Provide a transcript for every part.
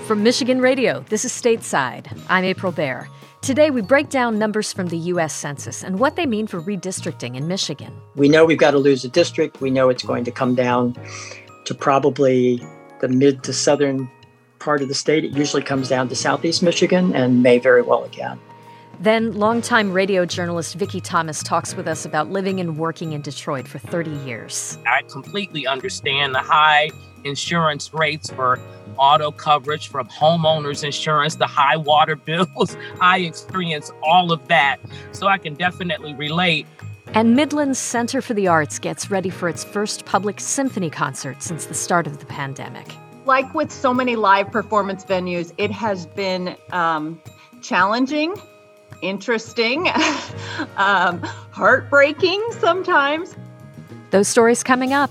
From Michigan Radio, this is Stateside. I'm April Baer. Today, we break down numbers from the U.S. Census and what they mean for redistricting in Michigan. We know we've got to lose a district. We know it's going to come down to probably the mid to southern part of the state. It usually comes down to southeast Michigan and may very well again. Then, longtime radio journalist Vicki Thomas talks with us about living and working in Detroit for 30 years. I completely understand the high insurance rates for auto coverage, from homeowners insurance, the high water bills. I experience all of that, so I can definitely relate. And Midland's Center for the Arts gets ready for its first public symphony concert since the start of the pandemic. Like with so many live performance venues, it has been challenging, interesting, heartbreaking sometimes. Those stories coming up.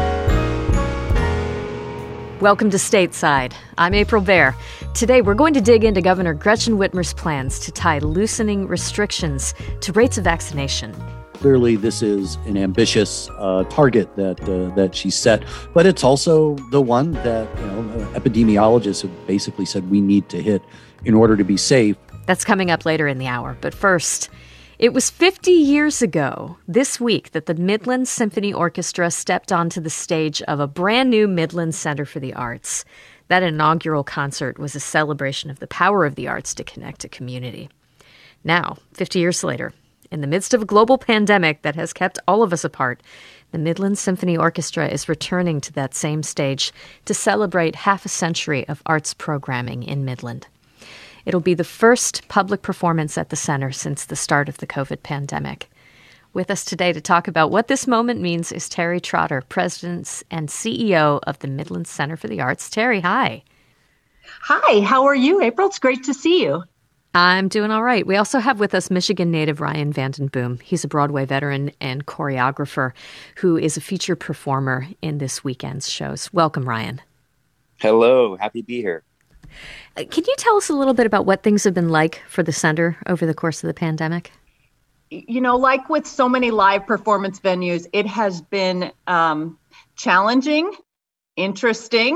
Welcome to Stateside. I'm April Baer. Today, we're going to dig into Governor Gretchen Whitmer's plans to tie loosening restrictions to rates of vaccination. Clearly, this is an ambitious target that she set, but it's also the one that epidemiologists have basically said we need to hit in order to be safe. That's coming up later in the hour. But first, it was 50 years ago this week that the Midland Symphony Orchestra stepped onto the stage of a brand new Midland Center for the Arts. That inaugural concert was a celebration of the power of the arts to connect a community. Now, 50 years later, in the midst of a global pandemic that has kept all of us apart, the Midland Symphony Orchestra is returning to that same stage to celebrate half a century of arts programming in Midland. It'll be the first public performance at the center since the start of the COVID pandemic. With us today to talk about what this moment means is Terry Trotter, President and CEO of the Midland Center for the Arts. Terry, hi. Hi, how are you, April? It's great to see you. I'm doing all right. We also have with us Michigan native Ryan Vandenboom. He's a Broadway veteran and choreographer who is a featured performer in this weekend's shows. Welcome, Ryan. Hello. Happy to be here. Can you tell us a little bit about what things have been like for the center over the course of the pandemic? You know, like with so many live performance venues, it has been challenging, interesting,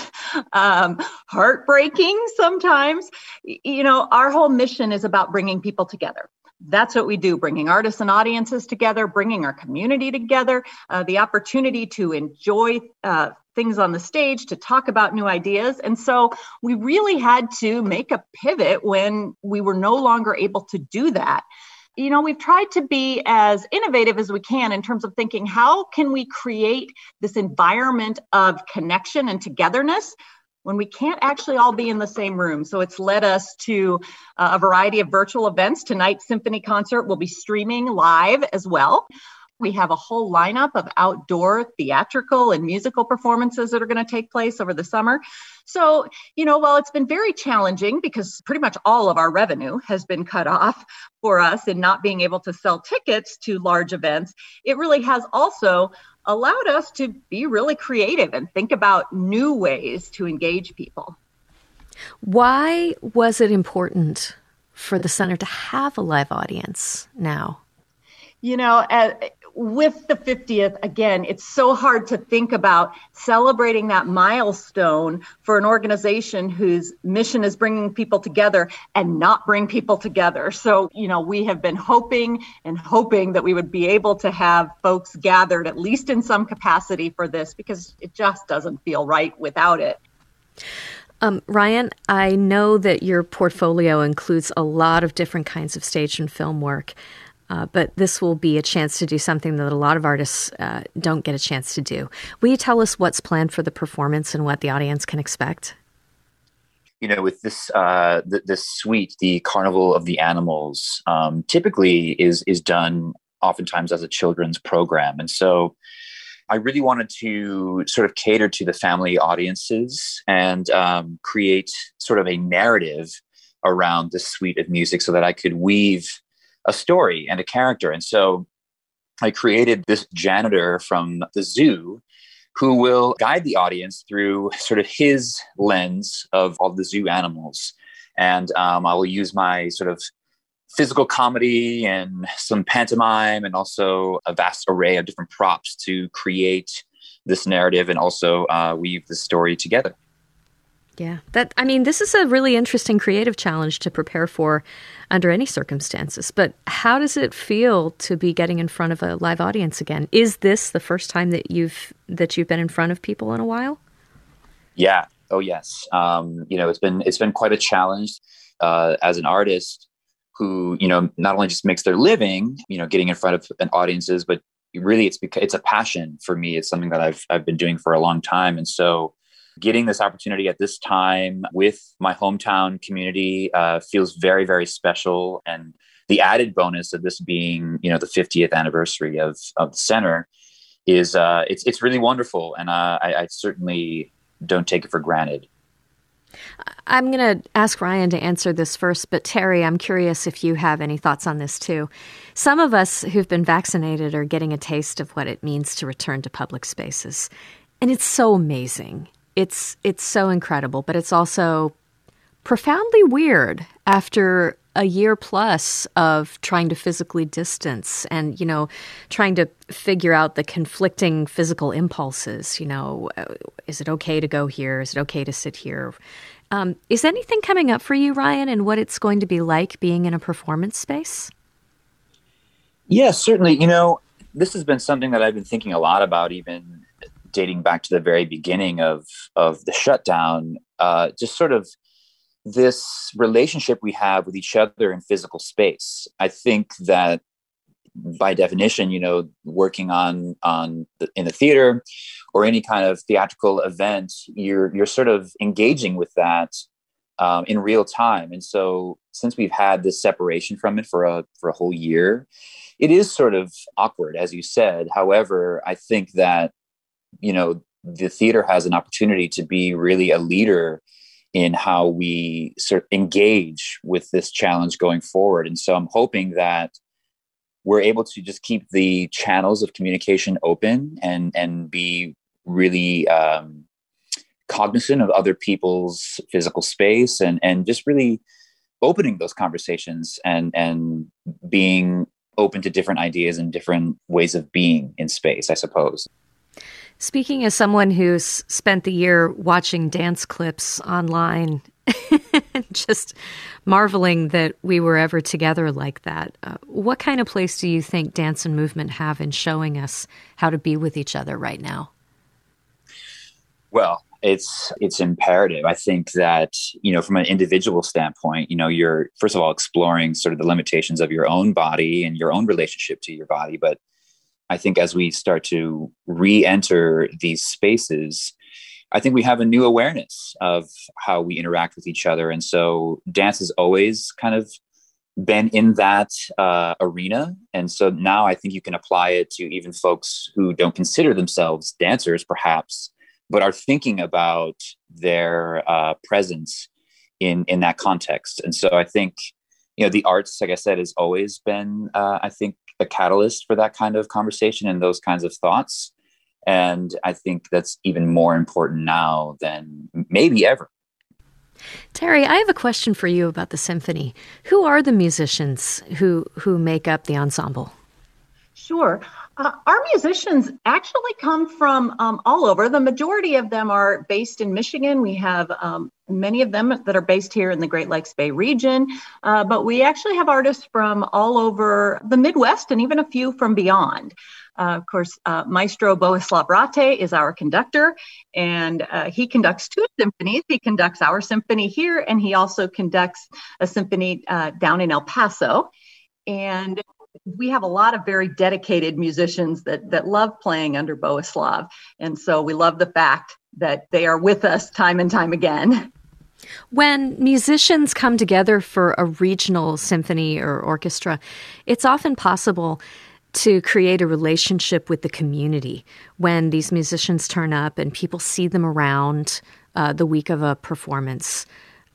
heartbreaking sometimes. You know, our whole mission is about bringing people together. That's what we do, bringing artists and audiences together, bringing our community together, the opportunity to enjoy things on the stage, to talk about new ideas. And so we really had to make a pivot when we were no longer able to do that. You know, we've tried to be as innovative as we can in terms of thinking, how can we create this environment of connection and togetherness when we can't actually all be in the same room? So it's led us to a variety of virtual events. Tonight's symphony concert will be streaming live as well. We have a whole lineup of outdoor theatrical and musical performances that are going to take place over the summer. So, you know, while it's been very challenging because pretty much all of our revenue has been cut off for us in not being able to sell tickets to large events, it really has also allowed us to be really creative and think about new ways to engage people. Why was it important for the center to have a live audience now? You know, with the 50th, again, it's so hard to think about celebrating that milestone for an organization whose mission is bringing people together and not bring people together. So, you know, we have been hoping that we would be able to have folks gathered at least in some capacity for this, because it just doesn't feel right without it. Ryan, I know that your portfolio includes a lot of different kinds of stage and film work. But this will be a chance to do something that a lot of artists don't get a chance to do. Will you tell us what's planned for the performance and what the audience can expect? You know, with this this suite, the Carnival of the Animals, typically is done oftentimes as a children's program. And so I really wanted to sort of cater to the family audiences and create sort of a narrative around this suite of music so that I could weave a story and a character. And so I created this janitor from the zoo who will guide the audience through sort of his lens of all the zoo animals. And I will use my sort of physical comedy and some pantomime and also a vast array of different props to create this narrative and also weave the story together. Yeah, this is a really interesting creative challenge to prepare for under any circumstances. But how does it feel to be getting in front of a live audience again? Is this the first time that you've been in front of people in a while? Yeah. Oh, yes. It's been quite a challenge as an artist who, not only just makes their living, getting in front of an audiences, but really it's a passion for me. It's something that I've been doing for a long time. And so getting this opportunity at this time with my hometown community feels very, very special. And the added bonus of this being, the 50th anniversary of the center is it's really wonderful. And I certainly don't take it for granted. I'm going to ask Ryan to answer this first, but Terry, I'm curious if you have any thoughts on this too. Some of us who've been vaccinated are getting a taste of what it means to return to public spaces. And it's so amazing. It's so incredible, but it's also profoundly weird after a year plus of trying to physically distance and, trying to figure out the conflicting physical impulses. Is it okay to go here? Is it okay to sit here? Is anything coming up for you, Ryan, and what it's going to be like being in a performance space? Yeah, certainly. This has been something that I've been thinking a lot about, even dating back to the very beginning of the shutdown, just sort of this relationship we have with each other in physical space. I think that by definition, working in the theater or any kind of theatrical event, you're sort of engaging with that in real time. And so since we've had this separation from it for a whole year, it is sort of awkward, as you said. However, I think that, the theater has an opportunity to be really a leader in how we sort of engage with this challenge going forward. And so I'm hoping that we're able to just keep the channels of communication open and be really cognizant of other people's physical space and just really opening those conversations and being open to different ideas and different ways of being in space, I suppose. Speaking as someone who's spent the year watching dance clips online, just marveling that we were ever together like that, what kind of place do you think dance and movement have in showing us how to be with each other right now? Well, it's imperative. I think that, from an individual standpoint, you're first of all exploring sort of the limitations of your own body and your own relationship to your body. But I think as we start to re-enter these spaces, I think we have a new awareness of how we interact with each other. And so dance has always kind of been in that arena. And so now I think you can apply it to even folks who don't consider themselves dancers, perhaps, but are thinking about their presence in that context. And so I think, the arts, like I said, has always been, I think, a catalyst for that kind of conversation and those kinds of thoughts. And I think that's even more important now than maybe ever. Terry, I have a question for you about the symphony. Who are the musicians who make up the ensemble? Sure. Our musicians actually come from all over. The majority of them are based in Michigan. We have many of them that are based here in the Great Lakes Bay region, but we actually have artists from all over the Midwest and even a few from beyond. Of course, Maestro Bohuslav Rate is our conductor, and he conducts two symphonies. He conducts our symphony here, and he also conducts a symphony down in El Paso. And we have a lot of very dedicated musicians that love playing under Bohuslav. And so we love the fact that they are with us time and time again. When musicians come together for a regional symphony or orchestra, it's often possible to create a relationship with the community when these musicians turn up and people see them around the week of a performance.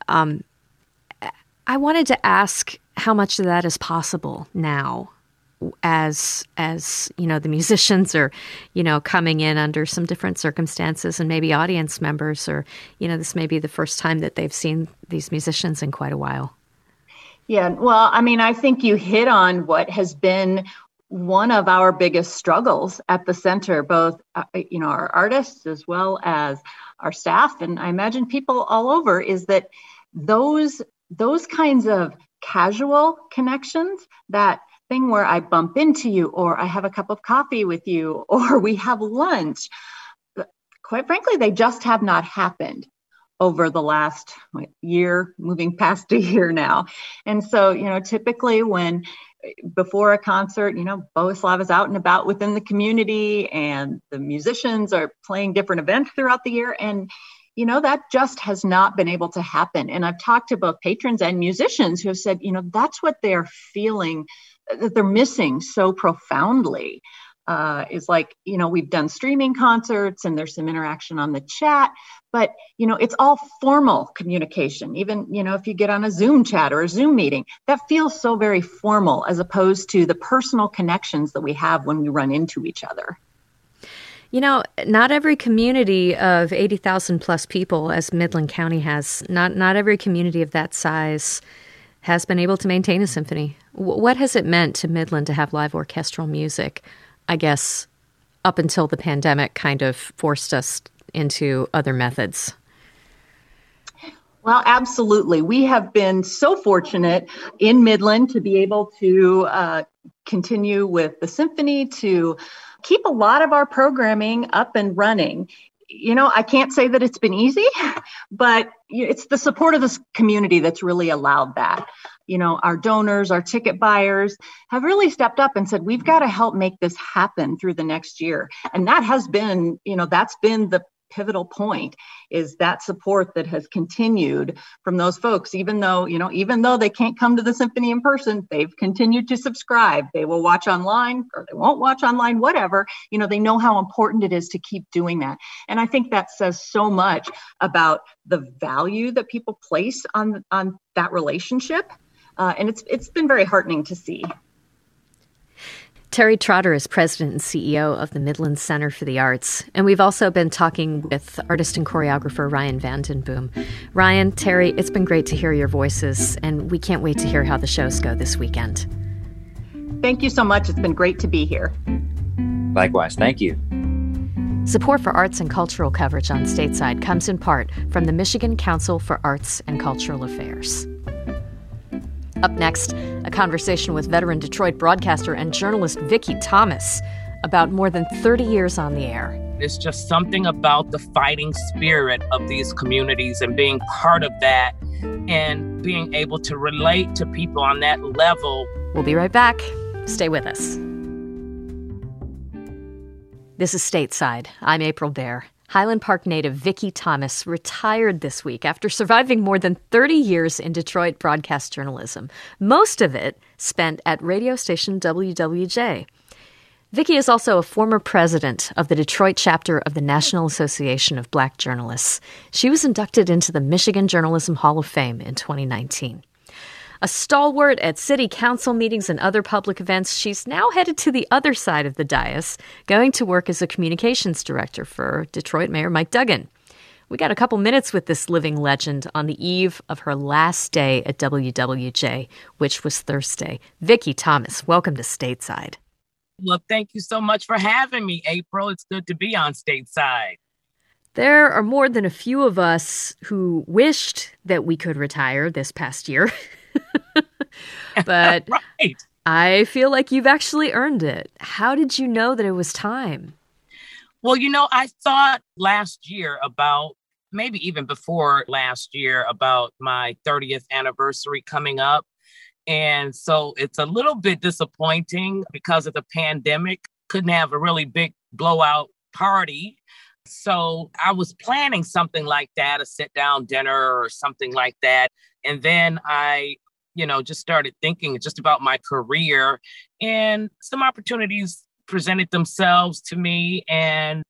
I wanted to ask how much of that is possible now as the musicians are, coming in under some different circumstances, and maybe audience members or, this may be the first time that they've seen these musicians in quite a while. Yeah, well, I think you hit on what has been one of our biggest struggles at the center, both, our artists as well as our staff, and I imagine people all over, is that those kinds of casual connections, that thing where I bump into you, or I have a cup of coffee with you, or we have lunch, quite frankly, they just have not happened over the last year, moving past a year now. And so, typically before a concert, Bohuslav is out and about within the community, and the musicians are playing different events throughout the year. And, that just has not been able to happen. And I've talked to both patrons and musicians who have said, that's what they're feeling, that they're missing so profoundly. Is like, we've done streaming concerts and there's some interaction on the chat, but, it's all formal communication. Even, if you get on a Zoom chat or a Zoom meeting, that feels so very formal, as opposed to the personal connections that we have when we run into each other. Not every community of 80,000 plus people, as Midland County has, not every community of that size has been able to maintain a symphony. What has it meant to Midland to have live orchestral music? I guess up until the pandemic kind of forced us into other methods. Well, absolutely. We have been so fortunate in Midland to be able to continue with the symphony, to keep a lot of our programming up and running. I can't say that it's been easy, but it's the support of this community that's really allowed that. Our donors, our ticket buyers have really stepped up and said, we've got to help make this happen through the next year. And that has been, that's been the pivotal point, is that support that has continued from those folks. Even though they can't come to the symphony in person, they've continued to subscribe. They will watch online, or they won't watch online, whatever. They know how important it is to keep doing that. And I think that says so much about the value that people place on that relationship. And it's been very heartening to see. Terry Trotter is president and CEO of the Midland Center for the Arts. And we've also been talking with artist and choreographer Ryan Vandenboom. Ryan, Terry, it's been great to hear your voices, and we can't wait to hear how the shows go this weekend. Thank you so much. It's been great to be here. Likewise. Thank you. Support for arts and cultural coverage on Stateside comes in part from the Michigan Council for Arts and Cultural Affairs. Up next, a conversation with veteran Detroit broadcaster and journalist Vicki Thomas about more than 30 years on the air. It's just something about the fighting spirit of these communities and being part of that and being able to relate to people on that level. We'll be right back. Stay with us. This is Stateside. I'm April Baer. Highland Park native Vicki Thomas retired this week after surviving more than 30 years in Detroit broadcast journalism, most of it spent at radio station WWJ. Vicki is also a former president of the Detroit chapter of the National Association of Black Journalists. She was inducted into the Michigan Journalism Hall of Fame in 2019. A stalwart at city council meetings and other public events, she's now headed to the other side of the dais, going to work as a communications director for Detroit Mayor Mike Duggan. We got a couple minutes with this living legend on the eve of her last day at WWJ, which was Thursday. Vicki Thomas, welcome to Stateside. Well, thank you so much for having me, April. It's good to be on Stateside. There are more than a few of us who wished that we could retire this past year. But right. I feel like you've actually earned it. How did you know that it was time? Well, I thought last year about, maybe even before last year, about my 30th anniversary coming up. And so it's a little bit disappointing because of the pandemic. Couldn't have a really big blowout party. So I was planning something like that, a sit-down dinner or something like that. And then I just started thinking just about my career, and some opportunities presented themselves to me. And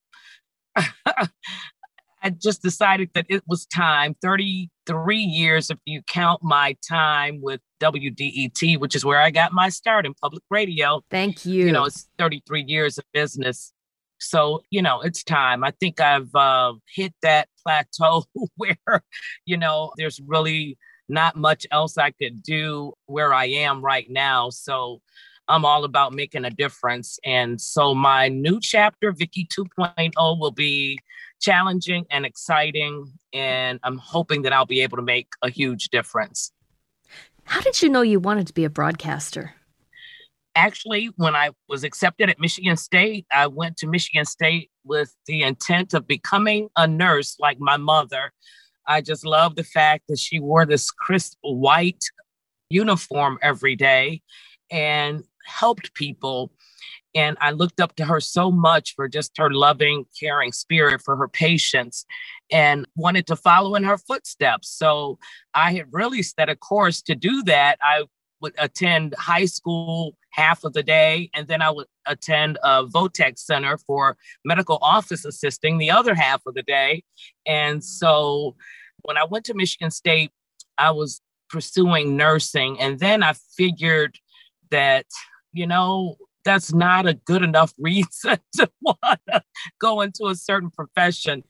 I just decided that it was time. 33 years, if you count my time with WDET, which is where I got my start in public radio. Thank you. It's 33 years of business. So, it's time. I think I've hit that plateau where, there's really not much else I could do where I am right now. So I'm all about making a difference. And so my new chapter, Vicki 2.0, will be challenging and exciting. And I'm hoping that I'll be able to make a huge difference. How did you know you wanted to be a broadcaster? Actually, when I was accepted at Michigan State, I went to Michigan State with the intent of becoming a nurse like my mother. I just love the fact that she wore this crisp white uniform every day and helped people. And I looked up to her so much for just her loving, caring spirit for her patients and wanted to follow in her footsteps. So I had really set a course to do that. I would attend high school half of the day, and then I would attend a Votech Center for medical office assisting the other half of the day. And so when I went to Michigan State, I was pursuing nursing. And then I figured that, that's not a good enough reason to want to go into a certain profession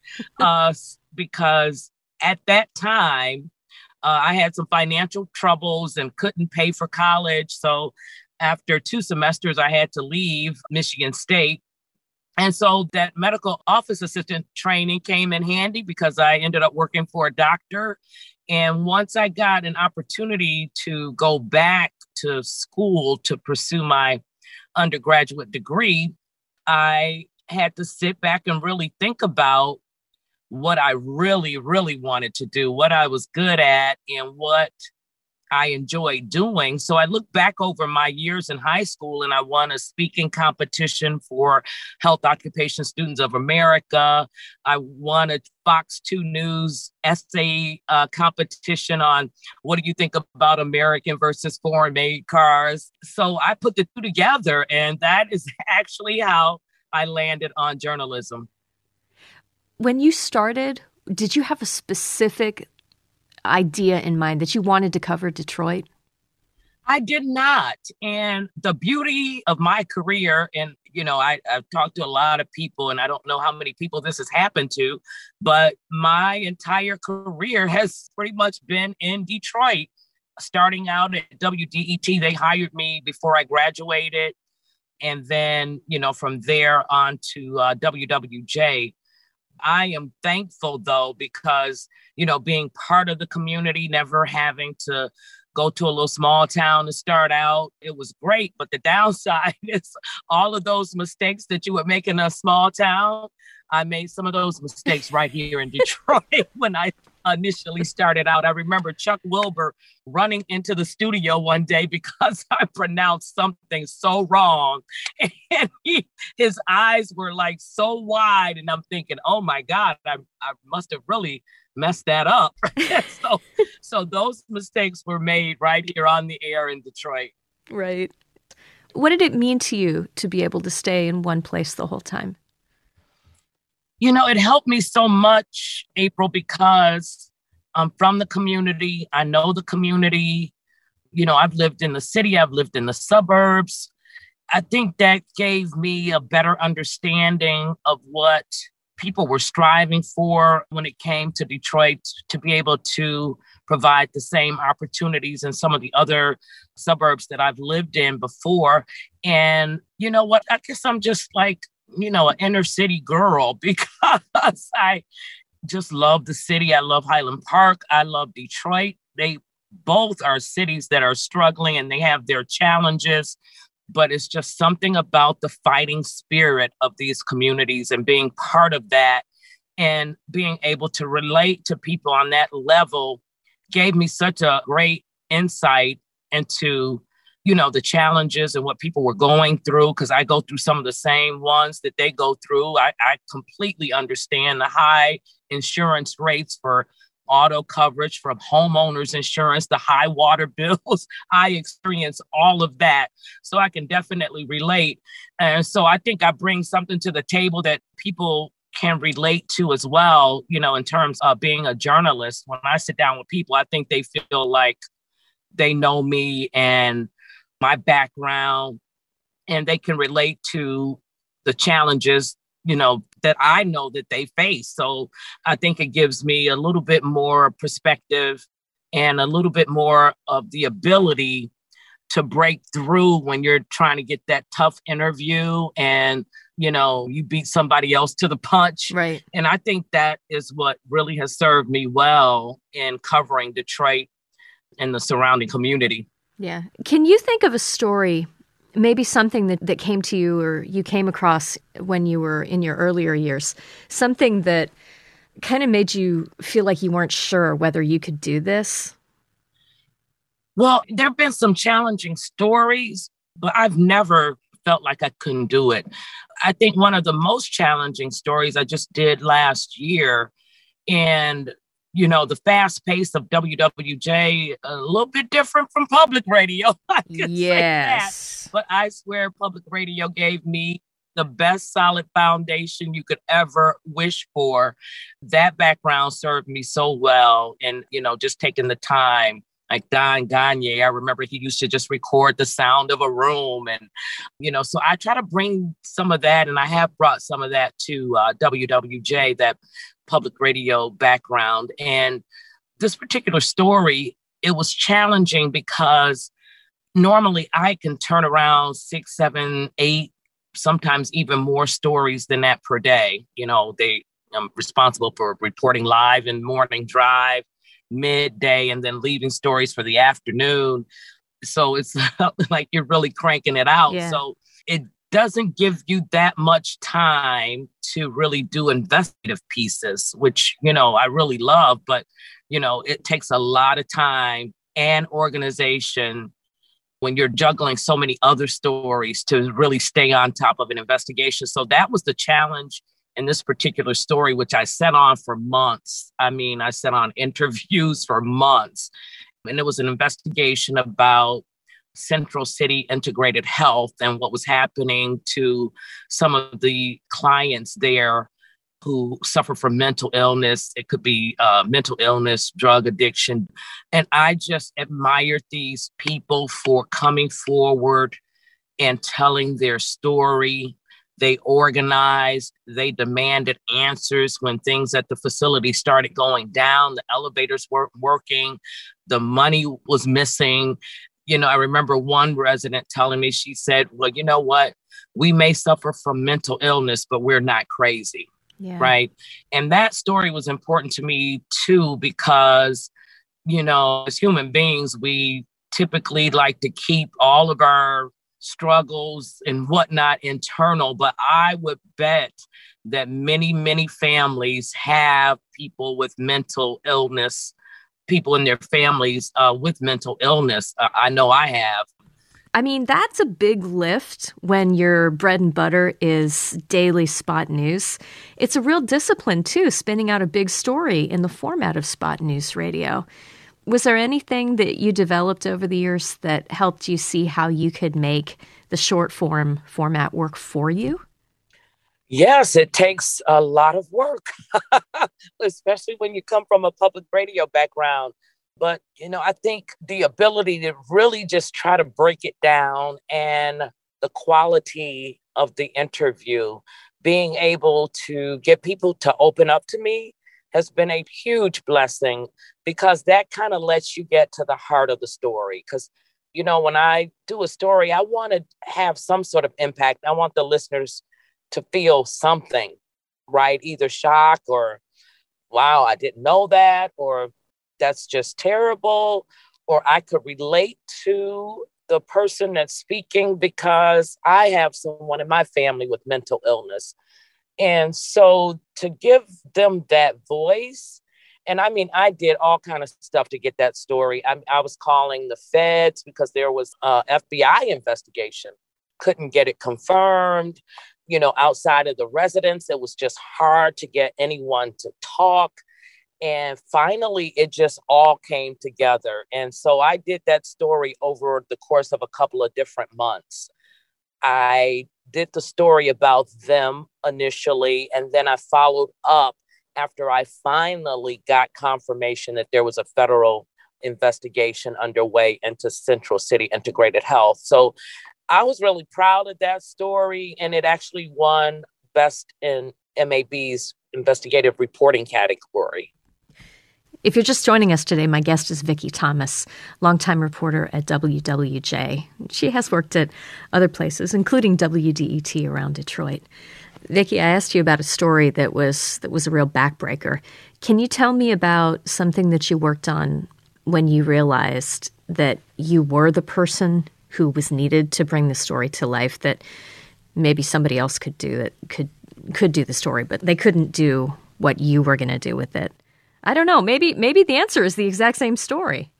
because at that time, I had some financial troubles and couldn't pay for college. So after 2 semesters, I had to leave Michigan State. And so that medical office assistant training came in handy because I ended up working for a doctor. And once I got an opportunity to go back to school to pursue my undergraduate degree, I had to sit back and really think about what I really, really wanted to do, what I was good at, and what I enjoyed doing. So I look back over my years in high school and I won a speaking competition for Health Occupation Students of America. I won a Fox 2 News essay competition on what do you think about American versus foreign made cars. So I put the two together, and that is actually how I landed on journalism. When you started, did you have a specific idea in mind that you wanted to cover Detroit? I did not. And the beauty of my career, and, I've talked to a lot of people, and I don't know how many people this has happened to, but my entire career has pretty much been in Detroit. Starting out at WDET, they hired me before I graduated. And then, from there on to WWJ. I am thankful, though, because, being part of the community, never having to go to a little small town to start out, it was great. But the downside is all of those mistakes that you would make in a small town. I made some of those mistakes right here in Detroit when I initially started out. I remember Chuck Wilbur running into the studio one day because I pronounced something so wrong. And his eyes were like so wide. And I'm thinking, oh my God, I must have really messed that up. So those mistakes were made right here on the air in Detroit. Right. What did it mean to you to be able to stay in one place the whole time? It helped me so much, April, because I'm from the community. I know the community. I've lived in the city. I've lived in the suburbs. I think that gave me a better understanding of what people were striving for when it came to Detroit, to be able to provide the same opportunities in some of the other suburbs that I've lived in before. And you know what? I guess I'm just like, an inner city girl because I just love the city. I love Highland Park. I love Detroit. They both are cities that are struggling and they have their challenges, but it's just something about the fighting spirit of these communities and being part of that and being able to relate to people on that level gave me such a great insight into the challenges and what people were going through, because I go through some of the same ones that they go through. I completely understand the high insurance rates for auto coverage, from homeowners insurance, the high water bills. I experience all of that. So I can definitely relate. And so I think I bring something to the table that people can relate to as well, in terms of being a journalist. When I sit down with people, I think they feel like they know me and my background, and they can relate to the challenges, that I know that they face. So I think it gives me a little bit more perspective and a little bit more of the ability to break through when you're trying to get that tough interview and, you beat somebody else to the punch. Right. And I think that is what really has served me well in covering Detroit and the surrounding community. Yeah. Can you think of a story, maybe something that came to you or you came across when you were in your earlier years, something that kind of made you feel like you weren't sure whether you could do this? Well, there have been some challenging stories, but I've never felt like I couldn't do it. I think one of the most challenging stories I just did last year, and the fast pace of WWJ, a little bit different from public radio. I could say that. But I swear public radio gave me the best solid foundation you could ever wish for. That background served me so well. And, just taking the time, like Don Gagne, I remember he used to just record the sound of a room. And, so I try to bring some of that, and I have brought some of that to WWJ, that public radio background. And this particular story, it was challenging because normally I can turn around 6, 7, 8, sometimes even more stories than that per day. I'm responsible for reporting live in morning drive, midday, and then leaving stories for the afternoon. So it's like you're really cranking it out. Yeah. So it doesn't give you that much time to really do investigative pieces, which, I really love, but, it takes a lot of time and organization when you're juggling so many other stories to really stay on top of an investigation. So that was the challenge in this particular story, which I sat on for months. I sat on interviews for months, and it was an investigation about Central City Integrated Health and what was happening to some of the clients there who suffer from mental illness. It could be mental illness, drug addiction. And I just admired these people for coming forward and telling their story. They organized, they demanded answers when things at the facility started going down. The elevators weren't working, the money was missing. I remember one resident telling me, she said, well, you know what? We may suffer from mental illness, but we're not crazy. Yeah. Right. And that story was important to me, too, because, as human beings, we typically like to keep all of our struggles and whatnot internal. But I would bet that many, many families have people with mental illness, people in their families with mental illness. I know I have. That's a big lift when your bread and butter is daily spot news. It's a real discipline, too, spinning out a big story in the format of spot news radio. Was there anything that you developed over the years that helped you see how you could make the short form format work for you? Yes, it takes a lot of work, especially when you come from a public radio background. But, I think the ability to really just try to break it down and the quality of the interview, being able to get people to open up to me has been a huge blessing, because that kind of lets you get to the heart of the story. Because, when I do a story, I want to have some sort of impact. I want the listeners to feel something, right? Either shock or, wow, I didn't know that, or that's just terrible, or I could relate to the person that's speaking because I have someone in my family with mental illness. And so to give them that voice, and I did all kind of stuff to get that story. I was calling the feds because there was a FBI investigation. Couldn't get it confirmed. Outside of the residence, it was just hard to get anyone to talk. And finally, it just all came together. And so I did that story over the course of a couple of different months. I did the story about them initially, and then I followed up after I finally got confirmation that there was a federal investigation underway into Central City Integrated Health. So I was really proud of that story, and it actually won Best in MAB's investigative reporting category. If you're just joining us today, my guest is Vicki Thomas, longtime reporter at WWJ. She has worked at other places, including WDET around Detroit. Vicki, I asked you about a story that was a real backbreaker. Can you tell me about something that you worked on when you realized that you were the person who was needed to bring the story to life, that maybe somebody else could do, that could do the story, but they couldn't do what you were going to do with it? I don't know. Maybe the answer is the exact same story.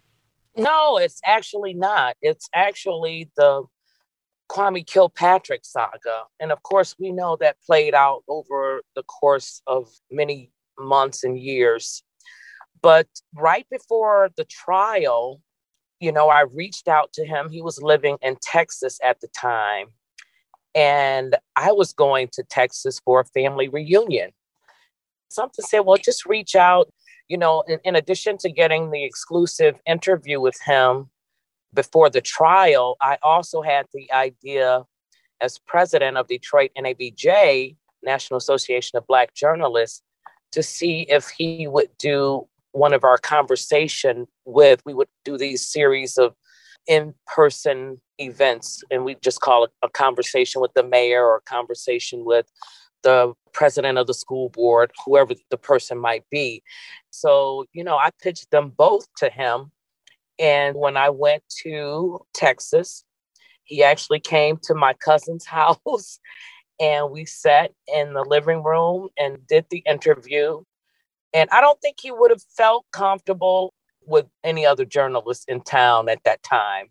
No, it's actually not. It's actually the Kwame Kilpatrick saga. And of course, we know that played out over the course of many months and years. But right before the trial, I reached out to him. He was living in Texas at the time. And I was going to Texas for a family reunion. Something said, well, just reach out. In addition to getting the exclusive interview with him before the trial, I also had the idea, as president of Detroit NABJ, National Association of Black Journalists, to see if he would do one of our conversation with. We would do these series of in-person events, and we just call it a conversation with the mayor or a conversation with the president of the school board, whoever the person might be. So, I pitched them both to him. And when I went to Texas, he actually came to my cousin's house and we sat in the living room and did the interview. And I don't think he would have felt comfortable with any other journalist in town at that time.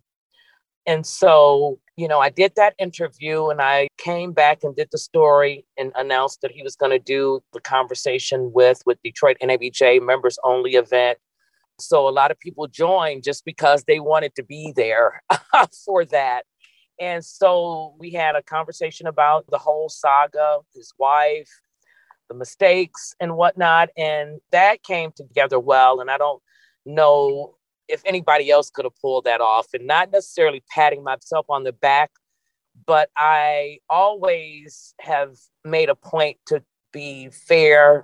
And so, I did that interview and I came back and did the story and announced that he was going to do the conversation with Detroit NABJ members only event. So a lot of people joined just because they wanted to be there for that. And so we had a conversation about the whole saga, his wife, the mistakes and whatnot. And that came together well. And I don't know if anybody else could have pulled that off, and not necessarily patting myself on the back, but I always have made a point to be fair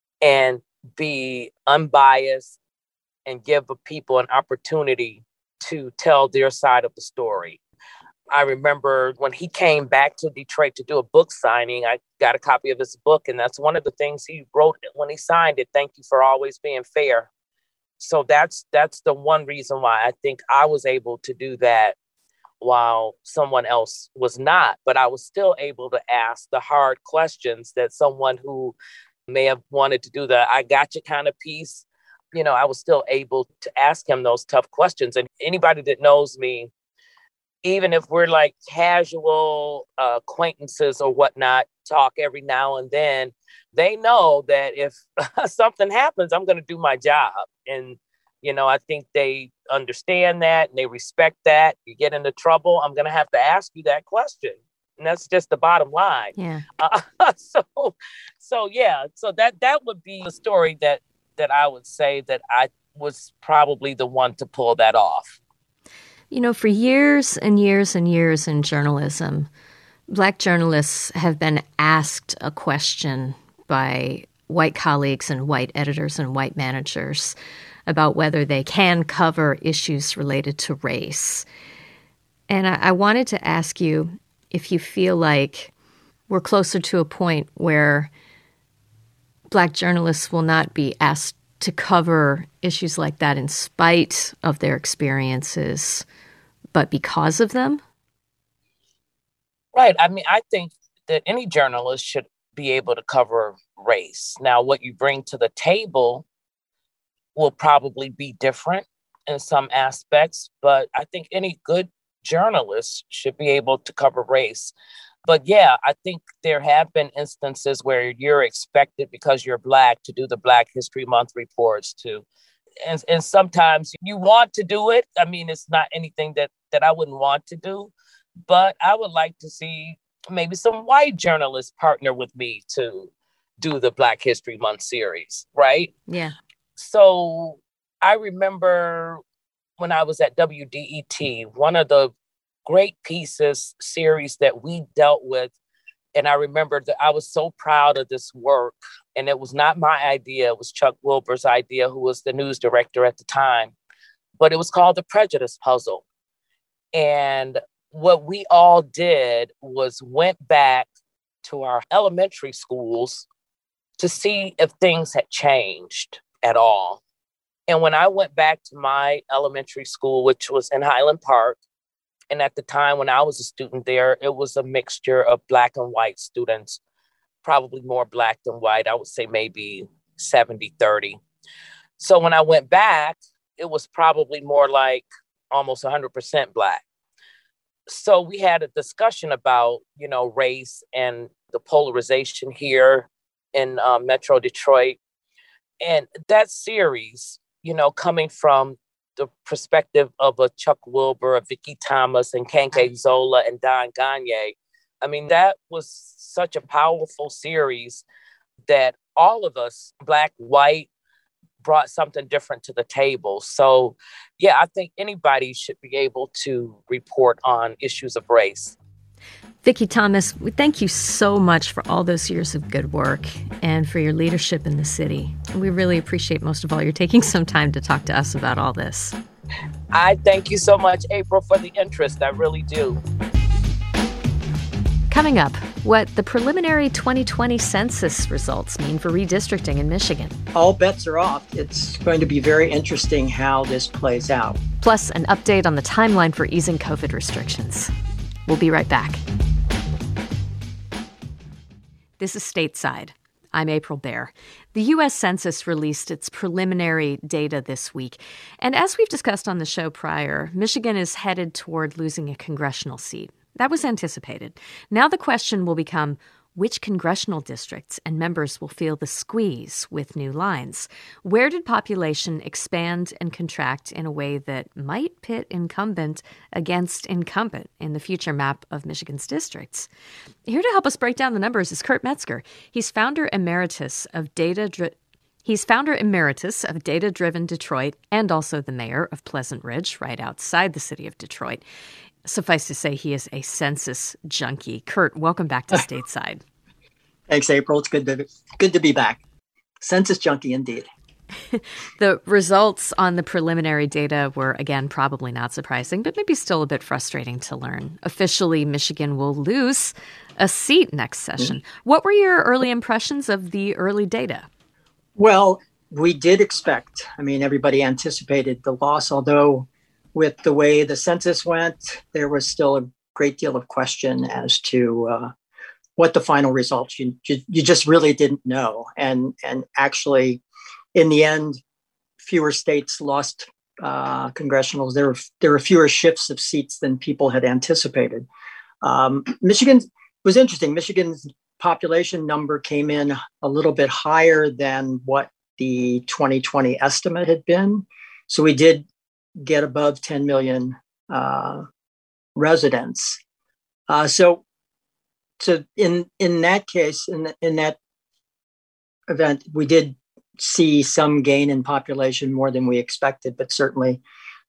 and be unbiased and give people an opportunity to tell their side of the story. I remember when he came back to Detroit to do a book signing, I got a copy of his book, and that's one of the things he wrote when he signed it. Thank you for always being fair. So that's the one reason why I think I was able to do that while someone else was not. But I was still able to ask the hard questions that someone who may have wanted to do the I gotcha kind of piece, I was still able to ask him those tough questions. And anybody that knows me, even if we're like casual acquaintances or whatnot, talk every now and then, they know that if something happens, I'm going to do my job. And, I think they understand that and they respect that. You get into trouble, I'm going to have to ask you that question. And that's just the bottom line. Yeah. So that would be the story that I would say that I was probably the one to pull that off. For years and years and years in journalism, Black journalists have been asked a question by white colleagues and white editors and white managers about whether they can cover issues related to race. And I wanted to ask you if you feel like we're closer to a point where Black journalists will not be asked to cover issues like that in spite of their experiences, but because of them? Right. I mean, I think that any journalist should be able to cover race. Now, what you bring to the table will probably be different in some aspects, but I think any good journalist should be able to cover race. But yeah, I think there have been instances where you're expected, because you're Black, to do the Black History Month reports too. And sometimes you want to do it. I mean, it's not anything that I wouldn't want to do, but I would like to see maybe some white journalists partner with me to do the Black History Month series, right? Yeah. So I remember when I was at WDET, one of the great pieces series that we dealt with, and I remember that I was so proud of this work, And it was not my idea. It was Chuck Wilber's idea, who was the news director at the time. But it was called The Prejudice Puzzle. And what we all did was went back to our elementary schools to see if things had changed at all. And when I went back to my elementary school, which was in Highland Park, and at the time when I was a student there, it was a mixture of Black and white students, probably more Black than white. I would say maybe 70-30. So when I went back, it was probably more like almost 100% Black. So we had a discussion about, race and the polarization here in Metro Detroit. And that series, coming from the perspective of a Chuck Wilber, a Vicki Thomas, and Kenke Zola, and Don Ganye. I mean, that was such a powerful series that all of us, Black, white, brought something different to the table. So, yeah, I think anybody should be able to report on issues of race. Vicki Thomas, we thank you so much for all those years of good work and for your leadership in the city. We really appreciate, most of all, you're taking some time to talk to us about all this. I thank you so much, April, for the interest. I really do. Coming up, what the preliminary 2020 census results mean for redistricting in Michigan. All bets are off. It's going to be very interesting how this plays out. Plus, an update on the timeline for easing COVID restrictions. We'll be right back. This is Stateside. I'm April Baer. The U.S. Census released its preliminary data this week. And as we've discussed on the show prior, Michigan is headed toward losing a congressional seat. That was anticipated. Now the question will become, which congressional districts and members will feel the squeeze with new lines? Where did population expand and contract in a way that might pit incumbent against incumbent in the future map of Michigan's districts? Here to help us break down the numbers is Kurt Metzger. He's founder emeritus of Data-Driven Detroit and also the mayor of Pleasant Ridge, right outside the city of Detroit. Suffice to say, he is a census junkie. Kurt, welcome back to Stateside. Thanks, April. It's good to be back. Census junkie, indeed. The results on the preliminary data were, again, probably not surprising, but maybe still a bit frustrating to learn. Officially, Michigan will lose a seat next session. Mm-hmm. What were your early impressions of the early data? Well, we did expect, everybody anticipated the loss, although with the way the census went, there was still a great deal of question as to what the final results. You just really didn't know, and actually, in the end, fewer states lost congressionals. There were fewer shifts of seats than people had anticipated. Michigan was interesting. Michigan's population number came in a little bit higher than what the 2020 estimate had been, so we did get above 10 million residents. So in that case, in that event, we did see some gain in population, more than we expected, but certainly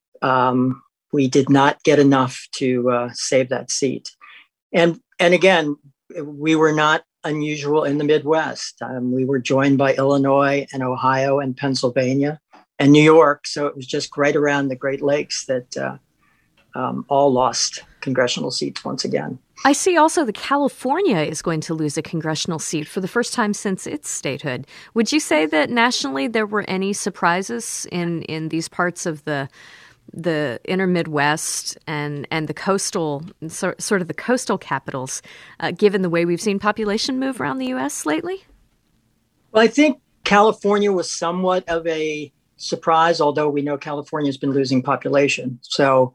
we did not get enough to save that seat. And again, we were not unusual in the Midwest. We were joined by Illinois and Ohio and Pennsylvania and New York. So it was just right around the Great Lakes that all lost congressional seats once again. I see also that California is going to lose a congressional seat for the first time since its statehood. Would you say that nationally there were any surprises in these parts of the inner Midwest and the coastal, sort of the coastal capitals, given the way we've seen population move around the U.S. lately? Well, I think California was somewhat of a surprise, although we know California has been losing population. So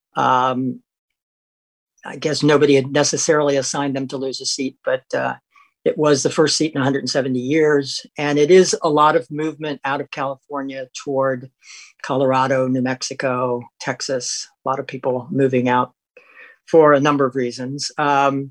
I guess nobody had necessarily assigned them to lose a seat, but it was the first seat in 170 years. And it is a lot of movement out of California toward Colorado, New Mexico, Texas, a lot of people moving out for a number of reasons. Other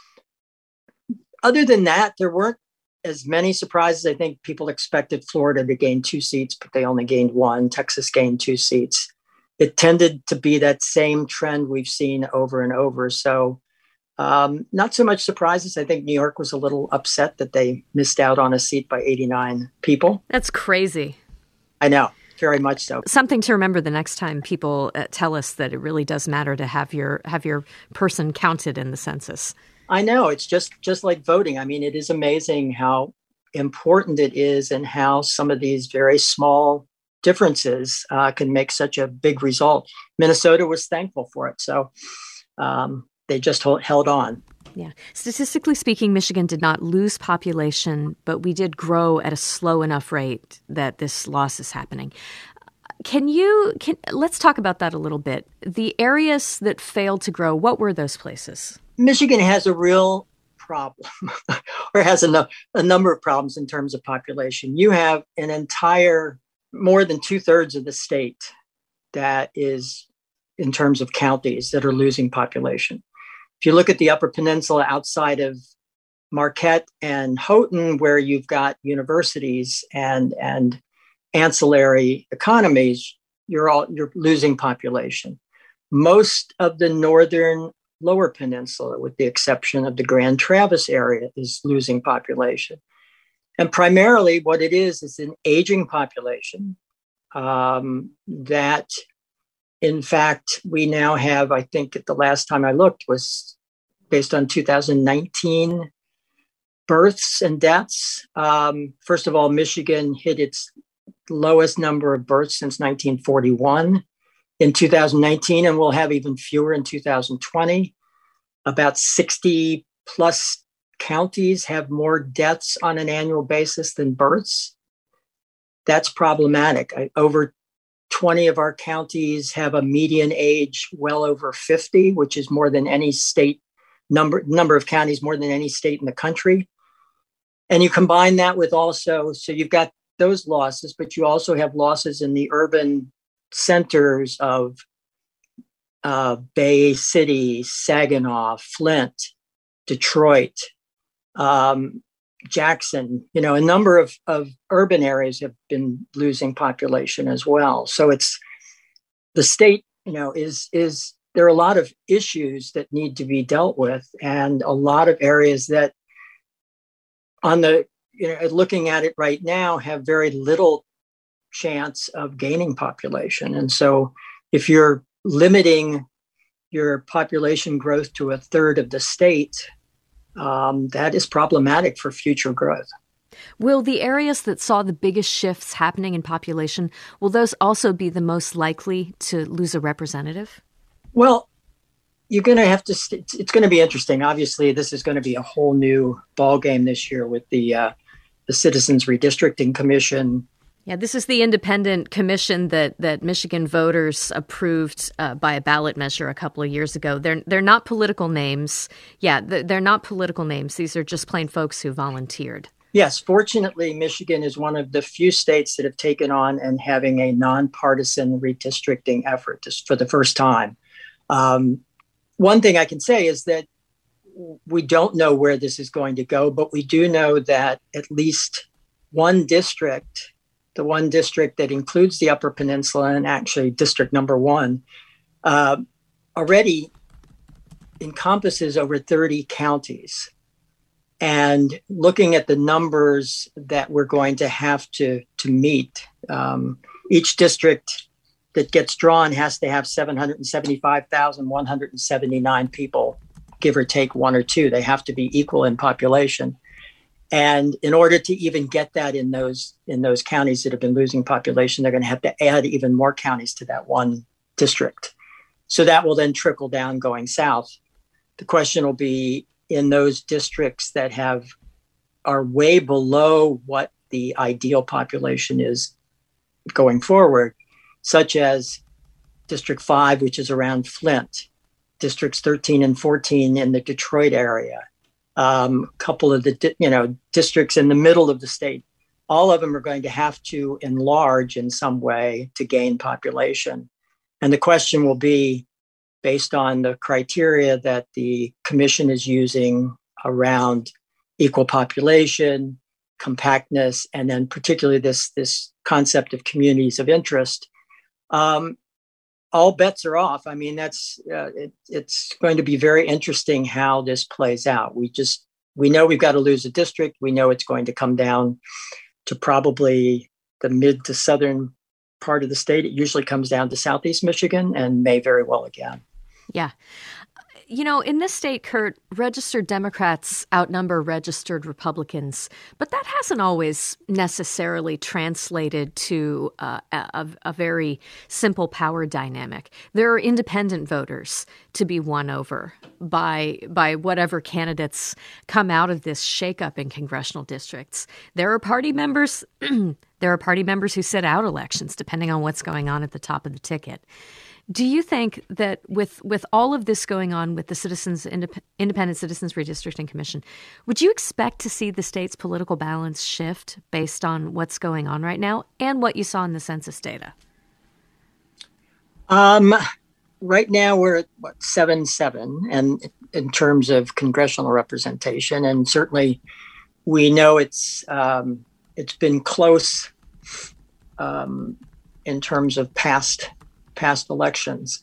than that, there weren't as many surprises. I think people expected Florida to gain 2 seats, but they only gained 1. Texas gained 2 seats. It tended to be that same trend we've seen over and over. So Not so much surprises. I think New York was a little upset that they missed out on a seat by 89 people. That's crazy. I know, very much so. Something to remember the next time people tell us that it really does matter to have your person counted in the census. I know. It's just like voting. I mean, it is amazing how important it is and how some of these very small differences can make such a big result. Minnesota was thankful for it. So they just held on. Yeah. Statistically speaking, Michigan did not lose population, but we did grow at a slow enough rate that this loss is happening. Let's talk about that a little bit. The areas that failed to grow, what were those places? Michigan has a real problem or has a number of problems in terms of population. You have an entire, more than 2/3 of the state that is in terms of counties that are losing population. If you look at the Upper Peninsula outside of Marquette and Houghton, where you've got universities and ancillary economies, you're losing population. Most of the northern Lower Peninsula, with the exception of the Grand Traverse area, is losing population. And primarily what it is an aging population that, in fact, we now have, I think at the last time I looked was based on 2019 births and deaths. First of all, Michigan hit its lowest number of births since 1941 in 2019, and we'll have even fewer in 2020. About 60 plus counties have more deaths on an annual basis than births. That's problematic. Over 20 of our counties have a median age well over 50, which is more than any state number of counties, more than any state in the country. And you combine that with also, so you've got those losses, but you also have losses in the urban centers of Bay City, Saginaw, Flint, Detroit, Jackson. A number of urban areas have been losing population as well. So it's the state, is there are a lot of issues that need to be dealt with, and a lot of areas that on the, looking at it right now, have very little chance of gaining population. And so if you're limiting your population growth to 1/3 of the state, that is problematic for future growth. Will the areas that saw the biggest shifts happening in population, will those also be the most likely to lose a representative? Well, you're going to have to, it's going to be interesting. Obviously, this is going to be a whole new ballgame this year with the Citizens Redistricting Commission. Yeah, this is the independent commission that Michigan voters approved by a ballot measure a couple of years ago. They're not political names. Yeah, they're not political names. These are just plain folks who volunteered. Yes, fortunately, Michigan is one of the few states that have taken on and having a nonpartisan redistricting effort for the first time. One thing I can say is that we don't know where this is going to go, but we do know that at least one district, the one district that includes the Upper Peninsula, and actually district number 1, already encompasses over 30 counties. And looking at the numbers that we're going to have to meet, each district that gets drawn has to have 775,179 people, give or take 1 or 2. They have to be equal in population. And in order to even get that in those counties that have been losing population, they're going to have to add even more counties to that one district. So that will then trickle down going south. The question will be in those districts that are way below what the ideal population is going forward, such as District 5, which is around Flint, Districts 13 and 14 in the Detroit area, a couple of the districts in the middle of the state. All of them are going to have to enlarge in some way to gain population. And the question will be, based on the criteria that the commission is using around equal population, compactness, and then particularly this concept of communities of interest, all bets are off. I mean, it's going to be very interesting how this plays out. We know we've got to lose a district. We know it's going to come down to probably the mid to southern part of the state. It usually comes down to Southeast Michigan and may very well again. Yeah. You know, in this state, Kurt, registered Democrats outnumber registered Republicans, but that hasn't always necessarily translated to a very simple power dynamic. There are independent voters to be won over by whatever candidates come out of this shakeup in congressional districts. There are party members. There are party members who sit out elections, depending on what's going on at the top of the ticket. Do you think that with all of this going on with the Independent Citizens Redistricting Commission, would you expect to see the state's political balance shift based on what's going on right now and what you saw in the census data? Right now we're at 7-7, and in terms of congressional representation, and certainly we know it's been close in terms of past elections.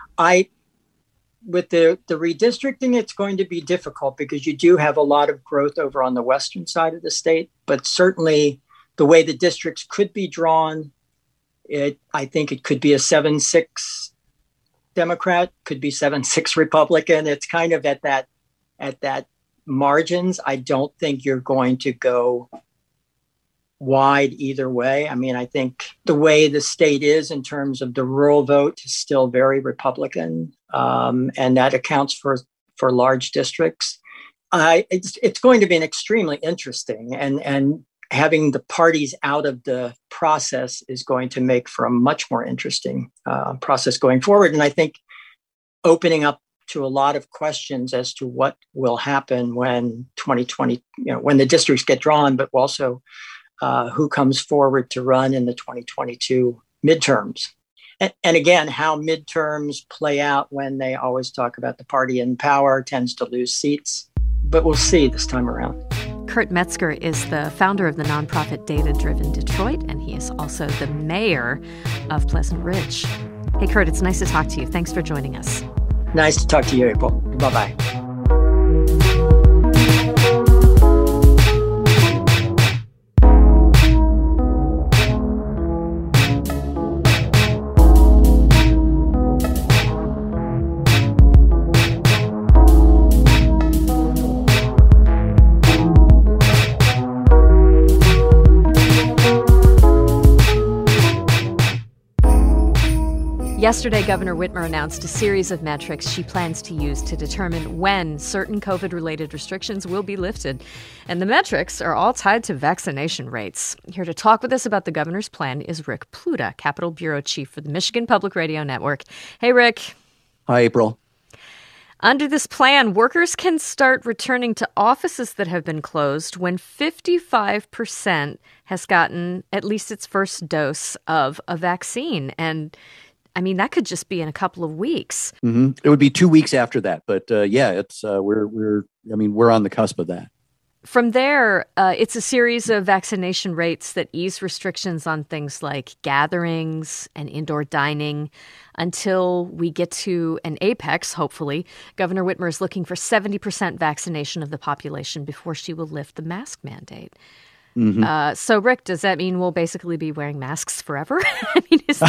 With the redistricting, it's going to be difficult because you do have a lot of growth over on the western side of the state, but certainly the way the districts could be drawn, I think it could be a 7-6 Democrat, could be 7-6 Republican. It's kind of at that margins. I don't think you're going to go wide either way. I mean, I think the way the state is in terms of the rural vote is still very Republican, and that accounts for large districts. It's going to be an extremely interesting, and having the parties out of the process is going to make for a much more interesting process going forward. And I think opening up to a lot of questions as to what will happen when 2020, when the districts get drawn, but also who comes forward to run in the 2022 midterms. And again, how midterms play out when they always talk about the party in power tends to lose seats, but we'll see this time around. Kurt Metzger is the founder of the nonprofit Data Driven Detroit, and he is also the mayor of Pleasant Ridge. Hey, Kurt, it's nice to talk to you. Thanks for joining us. Nice to talk to you, April. Bye-bye. Yesterday, Governor Whitmer announced a series of metrics she plans to use to determine when certain COVID-related restrictions will be lifted. And the metrics are all tied to vaccination rates. Here to talk with us about the governor's plan is Rick Pluta, Capitol Bureau Chief for the Michigan Public Radio Network. Hey, Rick. Hi, April. Under this plan, workers can start returning to offices that have been closed when 55% has gotten at least its first dose of a vaccine. And I mean, that could just be in a couple of weeks. Mm-hmm. It would be 2 weeks after that, but it's we're on the cusp of that. From there, it's a series of vaccination rates that ease restrictions on things like gatherings and indoor dining until we get to an apex, hopefully. Governor Whitmer is looking for 70% vaccination of the population before she will lift the mask mandate. Mm-hmm. So, Rick, does that mean we'll basically be wearing masks forever? I mean, is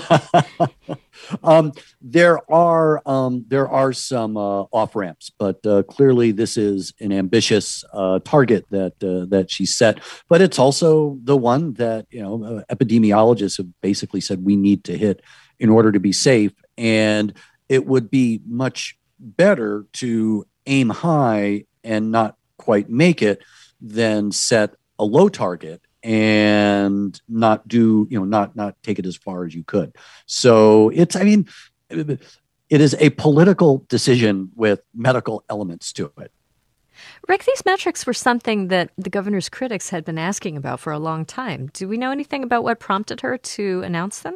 there are some off ramps, but clearly this is an ambitious target that she set. But it's also the one that epidemiologists have basically said we need to hit in order to be safe, and it would be much better to aim high and not quite make it than set a low target and not take it as far as you could. So it is a political decision with medical elements to it. Rick, these metrics were something that the governor's critics had been asking about for a long time. Do we know anything about what prompted her to announce them?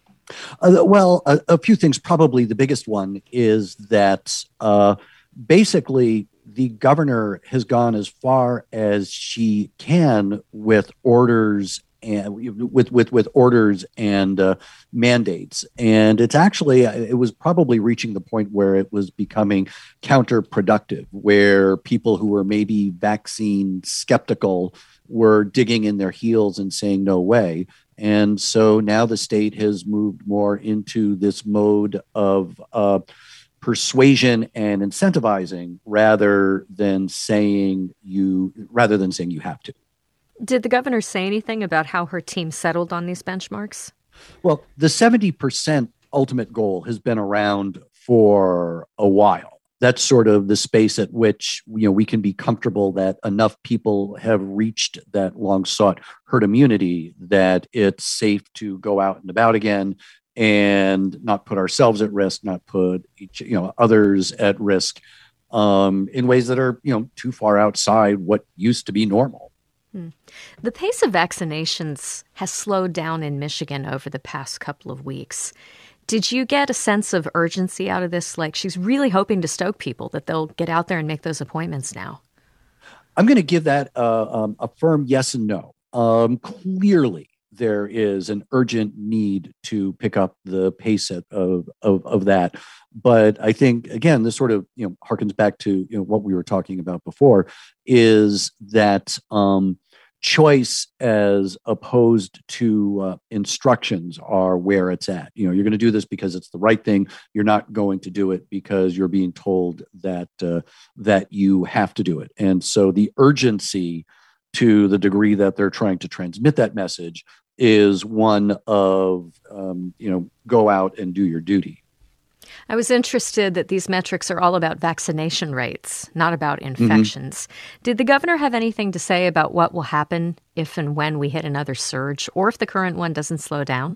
A few things. Probably the biggest one is that basically the governor has gone as far as she can with orders and with orders and mandates. And it was probably reaching the point where it was becoming counterproductive, where people who were maybe vaccine skeptical were digging in their heels and saying no way. And so now the state has moved more into this mode of persuasion and incentivizing rather than saying you have to. Did the governor say anything about how her team settled on these benchmarks? Well, the 70% ultimate goal has been around for a while. That's sort of the space at which we can be comfortable that enough people have reached that long sought herd immunity that it's safe to go out and about again and not put ourselves at risk, not put others at risk in ways that are too far outside what used to be normal. The pace of vaccinations has slowed down in Michigan over the past couple of weeks. Did you get a sense of urgency out of this? Like, she's really hoping to stoke people that they'll get out there and make those appointments now. I'm going to give that a firm yes and no. Clearly, there is an urgent need to pick up the pace of that. But I think, again, this sort of harkens back to what we were talking about before, is that choice as opposed to instructions are where it's at. You're going to do this because it's the right thing. You're not going to do it because you're being told that you have to do it. And so the urgency, to the degree that they're trying to transmit that message, is one of go out and do your duty. I was interested that these metrics are all about vaccination rates, not about infections. Did the governor have anything to say about what will happen if and when we hit another surge, or if the current one doesn't slow down?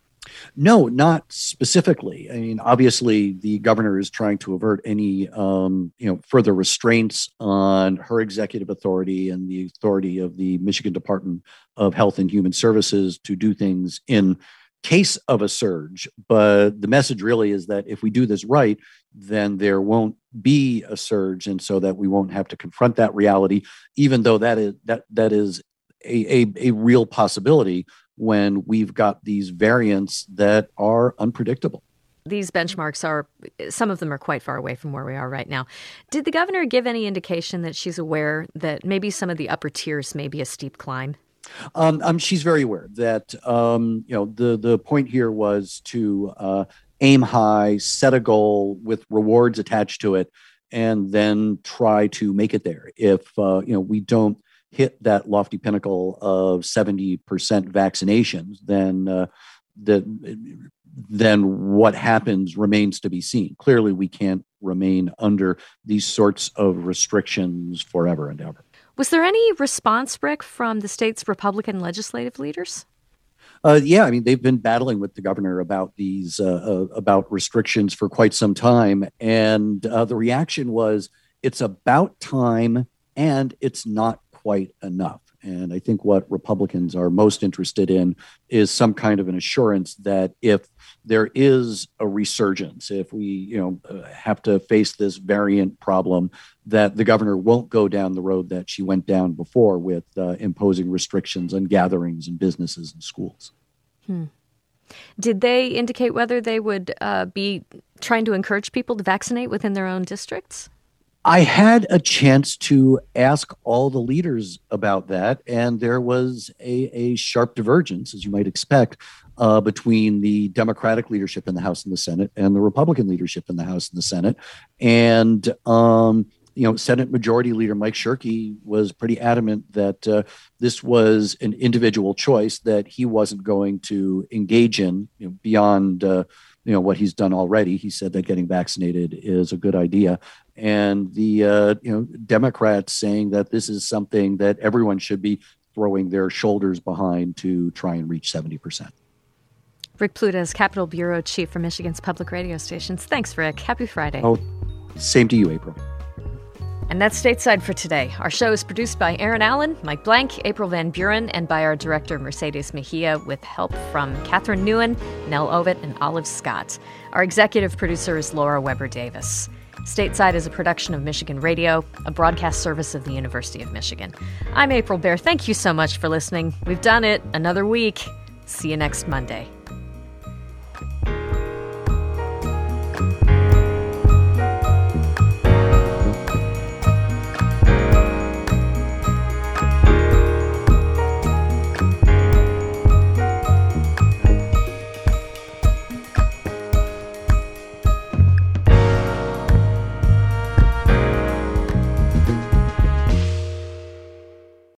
No, not specifically. I mean, obviously, the governor is trying to avert any further restraints on her executive authority and the authority of the Michigan Department of Health and Human Services to do things in case of a surge. But the message really is that if we do this right, then there won't be a surge, and so that we won't have to confront that reality, even though that is a real possibility when we've got these variants that are unpredictable. These benchmarks some of them are quite far away from where we are right now. Did the governor give any indication that she's aware that maybe some of the upper tiers may be a steep climb? She's very aware that, the point here was to aim high, set a goal with rewards attached to it, and then try to make it there. If, we don't hit that lofty pinnacle of 70% vaccinations, then what happens remains to be seen. Clearly, we can't remain under these sorts of restrictions forever and ever. Was there any response, Rick, from the state's Republican legislative leaders? Yeah, I mean, they've been battling with the governor about these about restrictions for quite some time, and the reaction was, "It's about time, and it's not quite enough." And I think what Republicans are most interested in is some kind of an assurance that if there is a resurgence, if we have to face this variant problem, that the governor won't go down the road that she went down before with imposing restrictions on gatherings and businesses and schools. Did they indicate whether they would be trying to encourage people to vaccinate within their own districts? I had a chance to ask all the leaders about that, and there was a sharp divergence, as you might expect, between the Democratic leadership in the House and the Senate and the Republican leadership in the House and the Senate. And, Senate Majority Leader Mike Shirkey was pretty adamant that this was an individual choice that he wasn't going to engage in beyond what he's done already. He said that getting vaccinated is a good idea. And the Democrats saying that this is something that everyone should be throwing their shoulders behind to try and reach 70%. Rick Pluta is Capitol Bureau Chief for Michigan's public radio stations. Thanks, Rick. Happy Friday. Oh, same to you, April. And that's Stateside for today. Our show is produced by Aaron Allen, Mike Blank, April Van Buren, and by our director, Mercedes Mejia, with help from Catherine Nguyen, Nell Ovett, and Olive Scott. Our executive producer is Laura Weber Davis. Stateside is a production of Michigan Radio, a broadcast service of the University of Michigan. I'm April Baer. Thank you so much for listening. We've done it. Another week. See you next Monday.